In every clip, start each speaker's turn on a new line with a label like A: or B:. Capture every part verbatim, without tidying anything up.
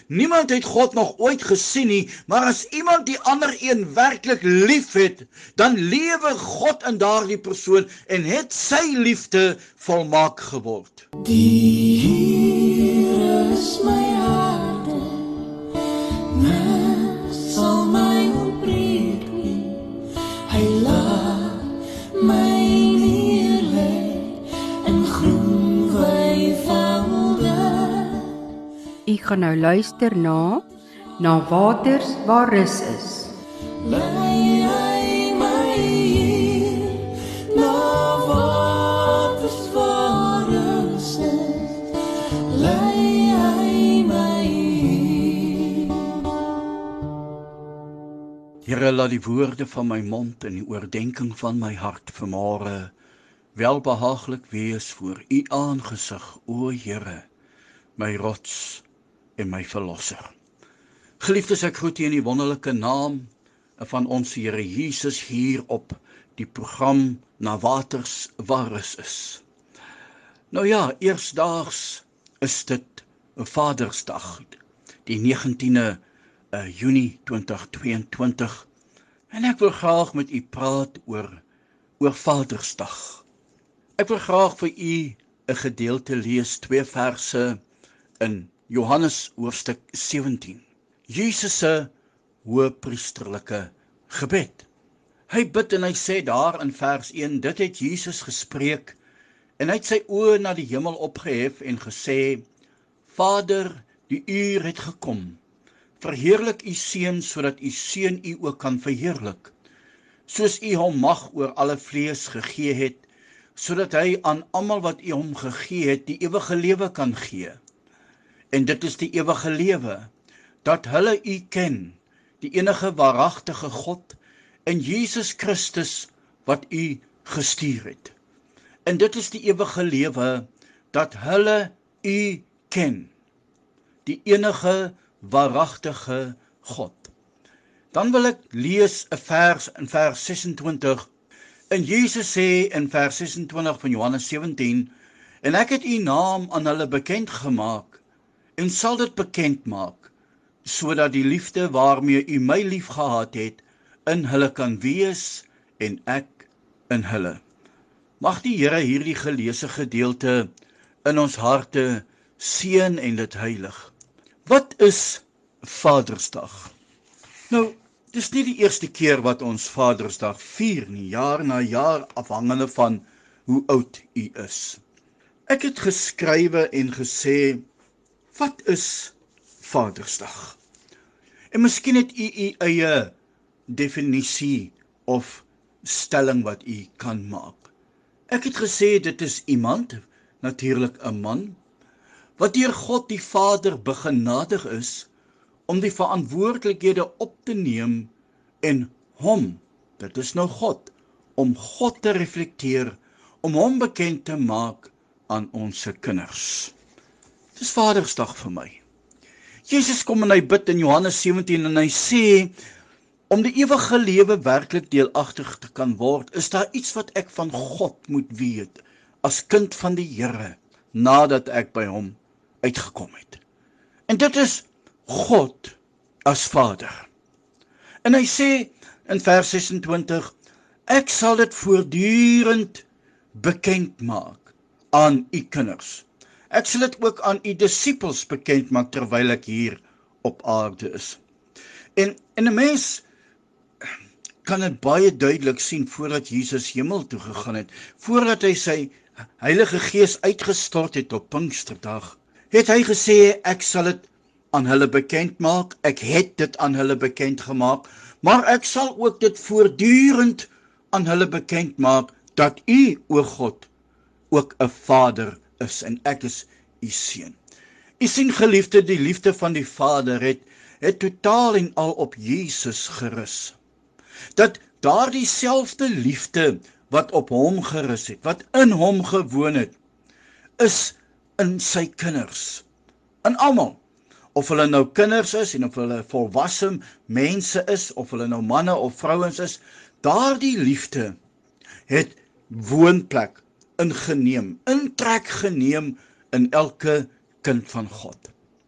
A: Niemand het God nog ooit gesien nie, maar as iemand die ander een werklik lief het, dan lewe God in daardie persoon en het sy liefde volmaak geword.
B: Die Here is my harte, niks sal my ontbreek nie. Hy laat my neerlê in groen weivelde.
C: U gaan nou luister na Na waters waar rus is.
B: Lei hy my hier, na waters waar rus is. Lei hy my hier.
A: Here, laat die woorde van my mond en die oordenking van my hart vanmôre welbehaaglik wees voor u aangesig, o Here, my rots en my verlosser. Geliefdes, ek groet u in die wonderlike naam van ons Here Jesus hier op die program Na waters waar rus is. Nou ja, eersdaags is dit 'n Vadersdag, die negentiende Junie twintig tweeëntwintig, en ek wil graag met u praat oor oor Vadersdag. Ek wil graag vir u 'n gedeelte lees, twee verse in Johannes hoofstuk sewentien. Jesus se hoëpriesterlike gebed. Hy bid en hy sê daar in vers een, dit het Jesus gespreek, en hy het sy oë na die hemel opgehef en gesê, Vader, die uur het gekom, verheerlik u Seun, sodat u Seun u ook kan verheerlik, soos u hom mag oor alle vlees gegee het, sodat hy aan almal wat u hom gegee het, die ewige lewe kan gee. En dit is die ewige lewe, dat hulle u ken, die enige waaragtige God, en Jesus Christus wat u gestuur het. En dit is die ewige lewe, dat hulle u ken, die enige waaragtige God. Dan wil ek lees 'n vers in vers sesentwintig, en Jesus sê in vers sesentwintig van Johannes sewentien, en ek het u naam aan hulle bekend gemaak, en sal dit bekend maak, sodat die liefde waarmee u my lief gehad het, in hulle kan wees, en ek in hulle. Mag die Here hierdie geleesde gedeelte in ons harte seën en dit heilig. Wat is Vadersdag? Nou, dis nie die eerste keer wat ons Vadersdag vier nie, jaar na jaar, afhangende van hoe oud u is. Ek het geskrywe en gesê, wat is Vadersdag? En miskien het u u eie definisie of stelling wat u kan maak. Ek het gesê, dit is iemand, natuurlik 'n man, wat deur God die Vader begenadig is, om die verantwoordelikhede op te neem en hom, dit is nou God, om God te reflekteer, om hom bekend te maak aan ons kinders. Dit is Vadersdag vir my. Jesus kom en hy bid in Johannes sewentien en hy sê, om die ewige lewe werklik deelagtig te kan word, is daar iets wat ek van God moet weet, as kind van die Here, nadat ek by hom uitgekom het. En dit is God as Vader. En hy sê in vers sesentwintig, ek sal dit voortdurend bekend maak aan u kinders. Ek sal dit ook aan u disippels bekend maak terwyl ek hier op aarde is. En, en 'n mens kan dit baie duidelik sien voordat Jesus hemel toe gegaan het, voordat hy sy Heilige Gees uitgestort het op Pinksterdag, het hy gesê, ek sal dit aan hulle bekend maak, ek het dit aan hulle bekend gemaak, maar ek sal ook dit voortdurend aan hulle bekend maak, dat u, o God, ook 'n Vader is, en ek is u seun. U sien, geliefde, die liefde van die Vader het, het totaal en al op Jesus gerus. Dat daardie selfde liefde wat op hom gerus het, wat in hom gewoon het, is in sy kinders, in almal, of hulle nou kinders is, en of hulle volwasse mense is, of hulle nou manne of vrouens is, daardie liefde het woonplek ingeneem, intrek geneem in elke kind van God.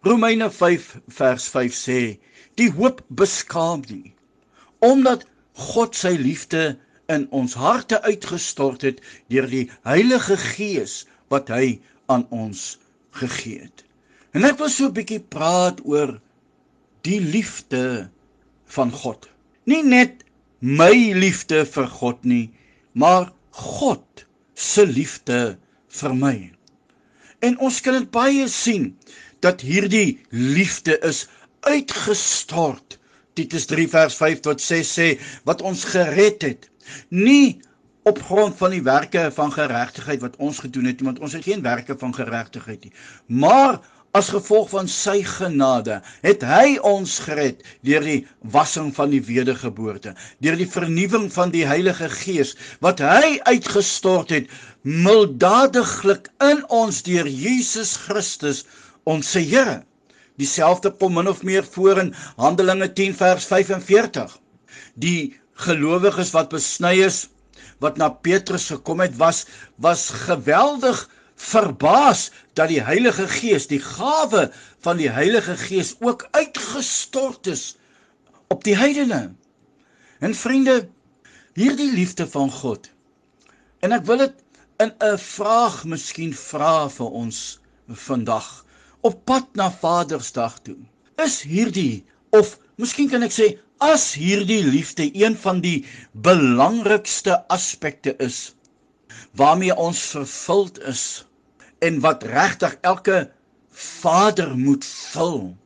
A: Romeine vyf vers vyf sê, die hoop beskaam nie, omdat God sy liefde in ons harte uitgestort het deur die Heilige Gees wat hy aan ons gegee het. En ek wil so 'n bietjie praat oor die liefde van God. Nie net my liefde vir God nie, maar God se liefde vir my. En ons kan dit baie sien, dat hierdie liefde is uitgestort. Titus drie vers vyf tot ses sê, wat ons gered het, nie op grond van die werke van geregtigheid wat ons gedoen het, want ons het geen werke van geregtigheid nie, maar as gevolg van sy genade, het hy ons gered deur die wassing van die wedergeboorte, deur die vernuwing van die Heilige Gees, wat hy uitgestort het, milddadiglik in ons deur Jesus Christus, ons se Here. Dieselfde kom min of meer voor in Handelinge tien vers vyfenveertig. Die gelowiges wat besny is, wat na Petrus gekom het, was, was geweldig verbaas dat die Heilige Gees, die gawe van die Heilige Gees ook uitgestort is op die heidene. En vriende, hierdie liefde van God, en ek wil dit in 'n vraag miskien vra vir ons vandag, op pad na Vadersdag toe, is hierdie, of miskien kan ek sê, as hierdie liefde een van die belangrikste aspekte is, waarmee ons vervuld is, en wat regtig elke vader moet vul.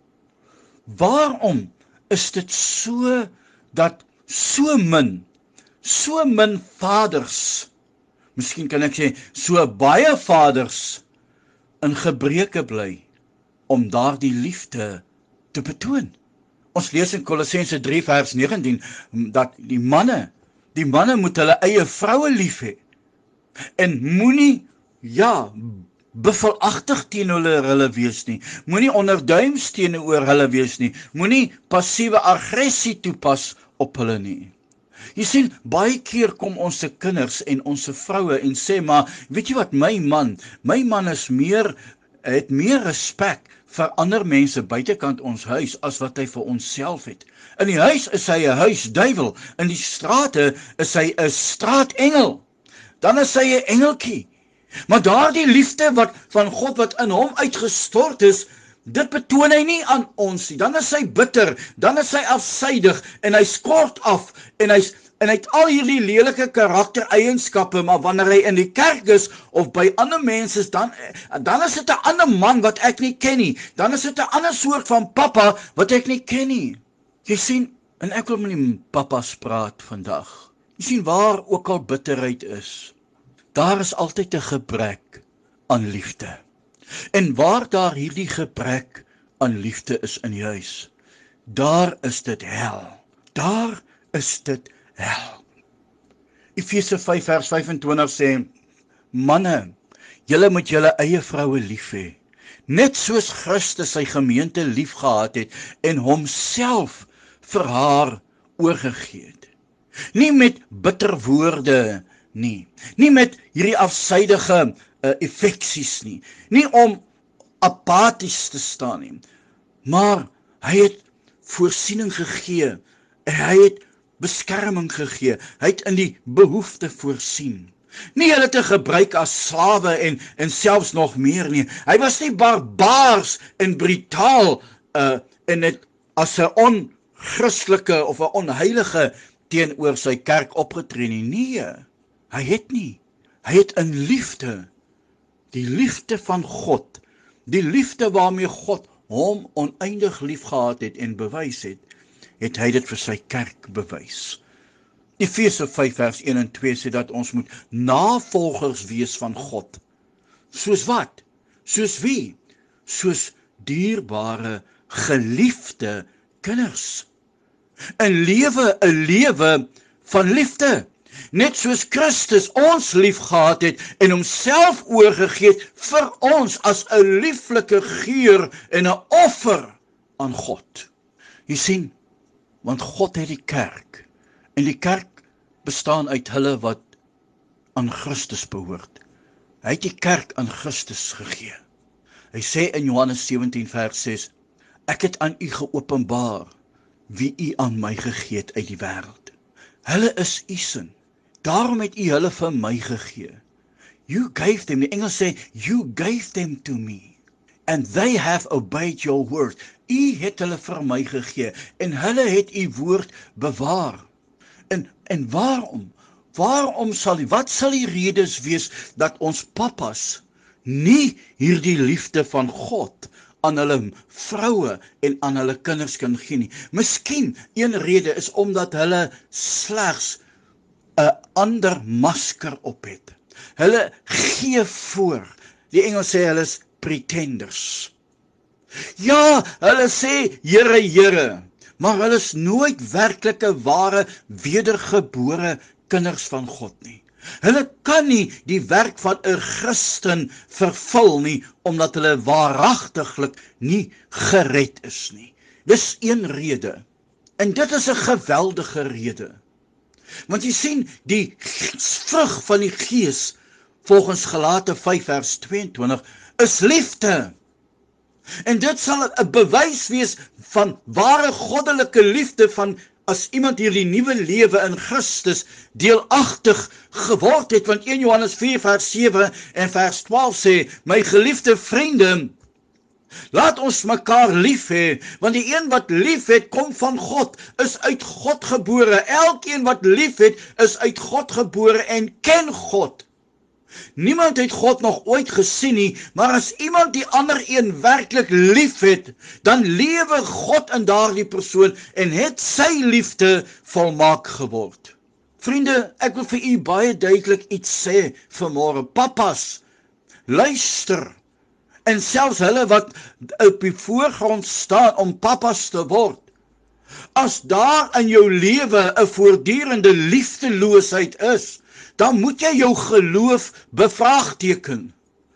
A: Waarom is dit so, dat so min, so min vaders, miskien kan ek sê, so baie vaders, in gebreke bly, om daardie liefde te betoon? Ons lees in Kolossense drie vers negentien, dat die manne, die manne moet hulle eie vroue lief hê, en moenie, ja, bevelagtig teenoor hulle, hulle wees nie, moenie onderduims teenoor hulle wees nie, moenie passiewe aggressie toepas op hulle nie. Jy sien, baie keer kom ons se kinders en ons se vroue en sê, maar weet jy wat, my man, my man is meer, het meer respek vir ander mense buitekant ons huis, as wat hy vir ons self het. In die huis is hy 'n huisduiwel, in die strate is hy 'n straatengel, dan is hy 'n engeltjie. Maar daardie liefde wat van God wat in hom uitgestort is, dit betoon hy nie aan ons nie. Dan is hy bitter, dan is hy afsydig, en hy skort af, en hy en hy het al hierdie lelike karaktereienskappe, maar wanneer hy in die kerk is, of by ander mense, dan, dan is dit 'n ander man wat ek nie ken nie, dan is dit 'n ander soort van papa wat ek nie ken nie. Jy sien, en ek wil met die papas praat vandag, jy sien, waar ook al bitterheid is, daar is altyd 'n gebrek aan liefde. En waar daar hierdie gebrek aan liefde is in die huis, daar is dit hel. Daar is dit hel. Efese vyf vers vyfentwintig sê, manne, julle moet julle eie vroue lief hê, net soos Christus sy gemeente lief gehad het, en homself vir haar oorgegee het. Nie met bitter woorde nie, nie met hierdie afsydige uh, effeksies nie, nie om apaties te staan nie, maar hy het voorsiening gegee, en hy het beskerming gegee, hy het in die behoefte voorsien. Nie hulle te gebruik as slawe en, en selfs nog meer nie. Hy was nie barbaars en brutaal uh, en het as 'n onchristelike of 'n onheilige teenoor sy kerk opgetree nie. Nee, hy het nie. Hy het in liefde, die liefde van God, die liefde waarmee God hom oneindig lief gehad het en bewys het, het hy dit vir sy kerk bewys. Efese vyf vers een en twee sê dat ons moet navolgers wees van God. Soos wat? Soos wie? Soos dierbare, geliefde kinders. 'n lewe, 'n lewe van liefde. Net soos Christus ons lief gehad het en homself oorgegee het vir ons as 'n lieflike geur en 'n offer aan God. Jy sien, want God het die kerk, en die kerk bestaan uit hulle wat aan Christus behoort. Hy het die kerk aan Christus gegee. Hy sê in Johannes sewentien vers ses, ek het aan u geopenbaar wie u aan my gegee het uit die wêreld. Hulle is u sin. Daarom het u hulle vir my gegee. You gave them, die Engels sê, you gave them to me. And they have obeyed your word. U het hulle vir my gegee en hulle het u woord bewaar. En en waarom? Waarom sal die wat sal die redes wees dat ons pappas nie hierdie liefde van God aan hulle vroue en aan hulle kinders kan gee nie? Miskien een rede is omdat hulle slegs 'n ander masker op het. Hulle gee voor. Die Engels sê hulle is pretenders. Ja, hulle sê Here, Here, maar hulle is nooit werklike ware wedergebore kinders van God nie. Hulle kan nie die werk van 'n Christen vervul nie, omdat hulle waaragtiglik nie gered is nie. Dis een rede. En dit is 'n geweldige rede. Want jy sien, die vrug van die Gees, volgens Galate vyf vers twee en twintig, is liefde. En dit sal 'n bewys wees van ware goddelike liefde, van as iemand hierdie nuwe lewe in Christus deelagtig geword het, want een Johannes vier vers sewe en vers twaalf sê, my geliefde vriende, laat ons mekaar lief hê, want die een wat lief het, kom van God, is uit God gebore. Elkeen wat lief het, is uit God gebore en ken God. Niemand het God nog ooit gesien nie, maar as iemand die ander een werklik lief het, dan lewe God in daardie persoon en het sy liefde volmaak geword. Vriende, ek wil vir u baie duidelik iets sê vanmôre. Papas, luister. En selfs hulle wat op die voorgrond staan om papas te word. As daar in jou lewe 'n voortdurende liefdeloosheid is, dan moet jy jou geloof bevraagteken.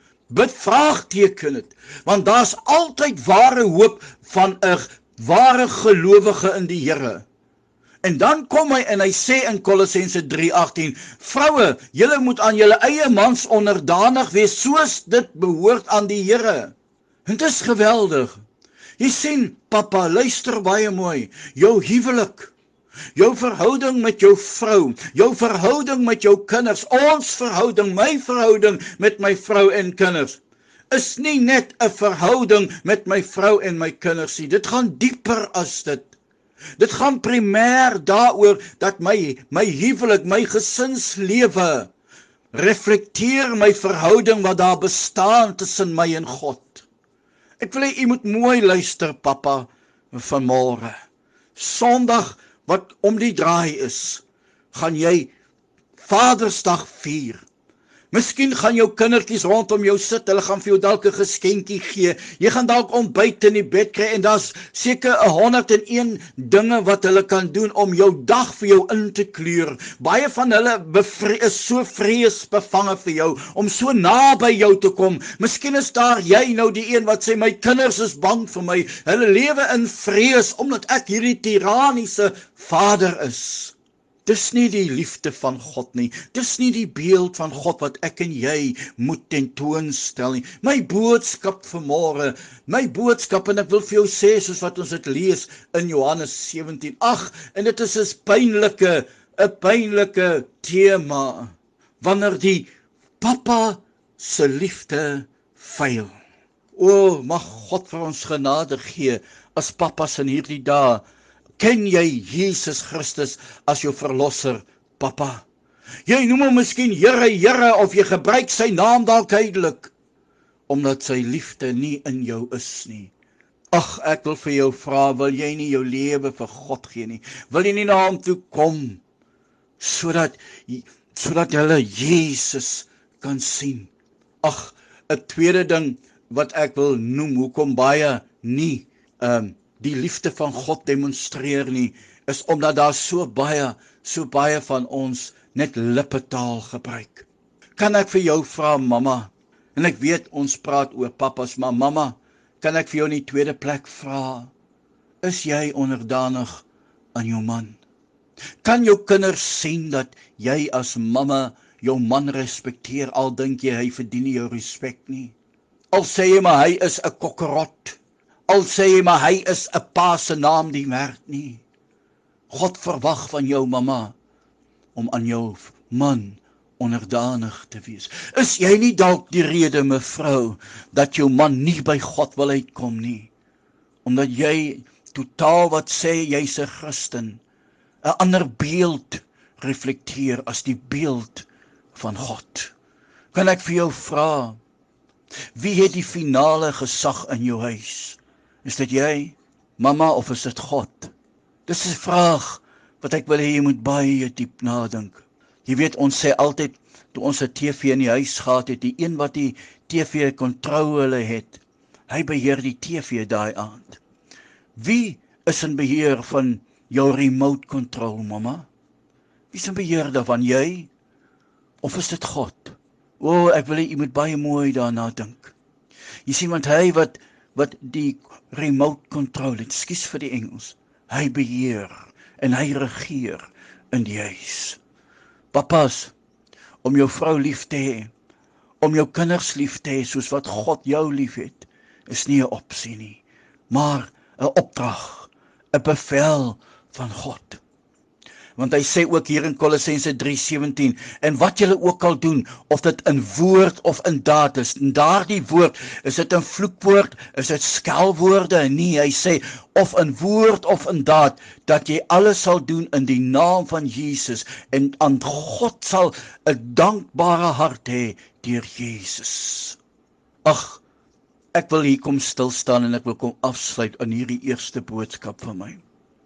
A: Bevraagteken het. Want daar's altyd ware hoop van 'n ware gelowige in die Here. En dan kom hy en hy sê in Kolossense drie agtien, vroue, julle moet aan julle eie mans onderdanig wees, soos dit behoort aan die Here. En dit is geweldig. Jy sien, papa, luister baie mooi, jou huwelik, jou verhouding met jou vrou, jou verhouding met jou kinders, ons verhouding, my verhouding met my vrou en kinders, is nie net 'n verhouding met my vrou en my kinders nie. Dit gaan dieper as dit. Dit gaan primêr daaroor dat my, my huwelik, my gesinslewe, reflekteer my verhouding wat daar bestaan tussen my en God. Ek wil hê u moet mooi luister, papa, vanmôre. Sondag wat om die draai is, gaan jy Vadersdag vier. Miskien gaan jou kindertjies rondom jou sit, hulle gaan vir jou dalk 'n geskenkie gee. Jy gaan dalk ontbyt in die bed kry en daar's seker honderd en een dinge wat hulle kan doen om jou dag vir jou in te kleur. Baie van hulle bevre- is so vreesbevange vir jou, om so naby jou te kom. Miskien is daar jy nou die een wat sê, my kinders is bang vir my. Hulle lewe in vrees, omdat ek hierdie tyranniese vader is. Dis nie die liefde van God nie. Dis nie die beeld van God wat ek en jy moet tentoonstel nie. My boodskap vanmôre, my boodskap, en ek wil vir jou sê, soos wat ons dit lees in Johannes sewentien, ag, en dit is 'n pynlike, 'n pynlike tema, wanneer die papa se liefde faal. O, mag God vir ons genade gee as papas in hierdie dae. Ken jy Jesus Christus as jou verlosser, papa? Jy noem hom miskien Here, Here, of jy gebruik sy naam dalk duidelik, omdat sy liefde nie in jou is nie. Ag, ek wil vir jou vra, wil jy nie jou lewe vir God gee nie? Wil jy nie na hom toe kom, sodat, sodat jy Jesus kan sien? Ag, 'n tweede ding wat ek wil noem, hoekom baie nie, um, die liefde van God demonstreer nie, is omdat daar so baie, so baie van ons net lippetaal gebruik. Kan ek vir jou vra, mamma, en ek weet ons praat oor papas, maar mamma, kan ek vir jou in die tweede plek vra, is jy onderdanig aan jou man? Kan jou kinders sien dat jy as mamma jou man respekteer, al dink jy hy verdien nie jou respek nie? Al sê jy maar hy is 'n kokkerot. Al sê jy maar hy is 'n pa se naam die werk nie. God verwag van jou mamma om aan jou man onderdanig te wees. Is jy nie dalk die rede, mevrou, dat jou man nie by God wil uitkom nie? Omdat jy totaal wat sê jy's 'n Christen, 'n ander beeld reflekteer as die beeld van God. Kan ek vir jou vra, wie het die finale gesag in jou huis? Is dit jy, mamma, of is dit God? Dis 'n vraag wat ek wil hê jy moet baie diep nadink. Jy weet, ons sê altyd, toe ons 'n T V in die huis gehad het, die een wat die T V kontrole het, hy beheer die T V daai aand. Wie is in beheer van jou remote control, mamma? Wie is in beheer daarvan, jy? Of is dit God? O, oh, ek wil hê jy moet baie mooi daarna dink. Jy sien, want hy wat, wat die remote control het, skus vir die Engels, hy beheer en hy regeer in die huis. Papas, om jou vrou lief te hê, om jou kinders lief te hê, soos wat God jou lief het, is nie 'n opsie nie, maar 'n opdrag, 'n bevel van God. Want hy sê ook hier in Kolossense drie sewentien, en wat julle ook al doen, of dit in woord of in daad is, en daardie woord, is dit 'n vloekwoord, is dit skelwoorde? Nee, hy sê, of in woord of in daad, dat jy alles sal doen in die naam van Jesus, en aan God sal 'n dankbare hart hê deur Jesus. Ag, ek wil hier kom stil staan en ek wil kom afsluit aan hierdie eerste boodskap van my.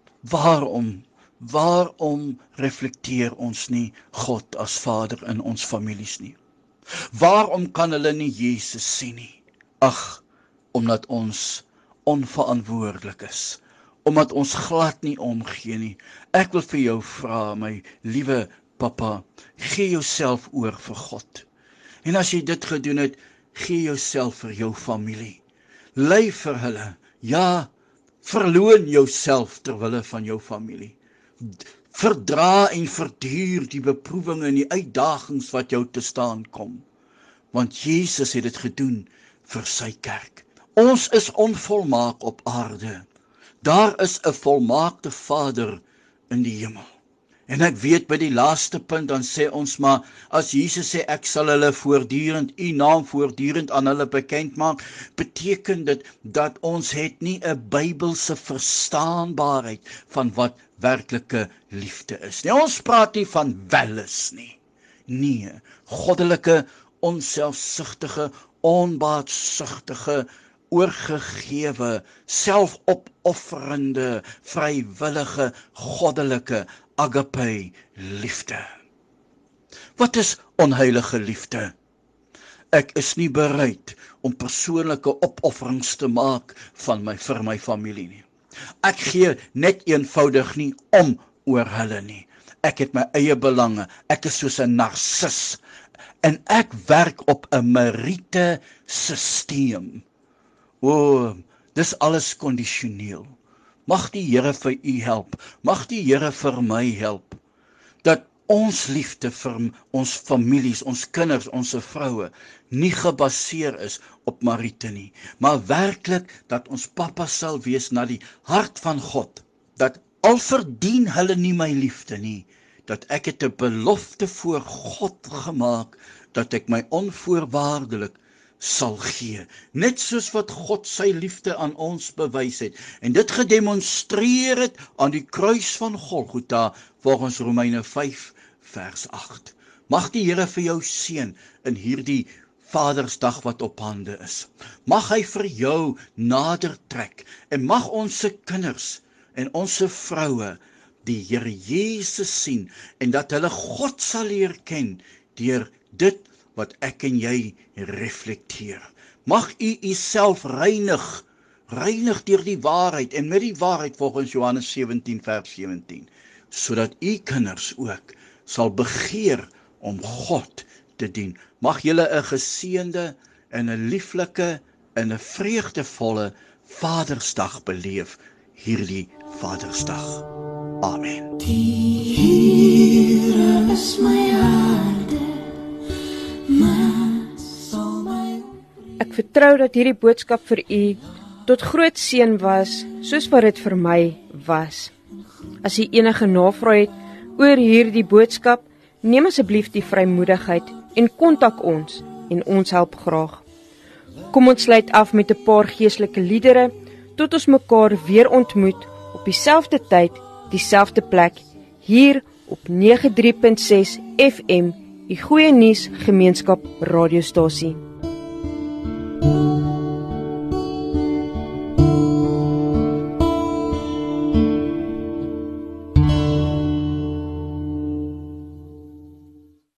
A: Waarom Waarom reflekteer ons nie God as Vader in ons families nie? Waarom kan hulle nie Jesus sien nie? Ag, omdat ons onverantwoordelik is, omdat ons glad nie omgee nie. Ek wil vir jou vra, my liewe papa, gee jouself oor vir God. En as jy dit gedoen het, gee jouself vir jou familie. Lei vir hulle, ja, verloon jouself ter wille van jou familie. Verdra en verduur die beproewinge en die uitdagings wat jou te staan kom. Want Jesus het dit gedoen vir sy kerk. Ons is onvolmaak op aarde. Daar is 'n volmaakte Vader in die hemel. En ek weet by die laaste punt, dan sê ons maar, as Jesus sê, ek sal hulle voortdurend, u naam voortdurend aan hulle bekend maak, beteken dit dat ons het nie 'n Bybelse verstaanbaarheid van wat werklike liefde is nie. Ons praat nie van welis nie. Nee, goddelike, onselfsugtige, onbaatsugtige, oorgegewe, selfopofferende, vrywillige, goddelike, agape liefde. Wat is onheilige liefde? Ek is nie bereid om persoonlike opofferings te maak van my vir my familie nie. Ek gee net eenvoudig nie om oor hulle nie. Ek het my eie belange. Ek is soos 'n narcis. En ek werk op 'n Meriete sisteem. O, dis alles kondisioneel. Mag die Here vir u help. Mag die Here vir my help. Dat ons liefde vir ons families, ons kinders, ons vroue, nie gebaseer is op Meriete nie, maar werklik dat ons papa sal wees na die hart van God, dat al verdien hulle nie my liefde nie, dat ek het 'n belofte voor God gemaak, dat ek my onvoorwaardelik sal gee, net soos wat God sy liefde aan ons bewys het, en dit gedemonstreer het aan die kruis van Golgotha, volgens Romeine vyf vers agt. Mag die Here vir jou seën in hierdie Vadersdag wat op hande is. Mag hy vir jou nader trek, en mag ons kinders en ons vroue die Here Jesus sien, en dat hulle God sal leer ken deur dit wat ek en jy reflekteer. Mag u uself reinig, reinig deur die waarheid, en met die waarheid volgens Johannes sewentien vers sewentien, sodat u kinders ook sal begeer om God te dien. Mag julle 'n geseënde en 'n lieflike en 'n vreugdevolle Vadersdag beleef, hierdie Vadersdag. Amen.
B: Die Here is my harde, maar sal my
D: vertrou dat hierdie boodskap vir u tot groot seën was, soos wat dit vir my was. As u enige navrae het oor hierdie boodskap, neem asseblief die vrymoedigheid en kontak ons en ons help graag. Kom ons sluit af met 'n paar geestelike liedere tot ons mekaar weer ontmoet op dieselfde tyd, dieselfde plek, hier op nege drie punt ses F M, die Goeie Nuus Gemeenskap radiostasie.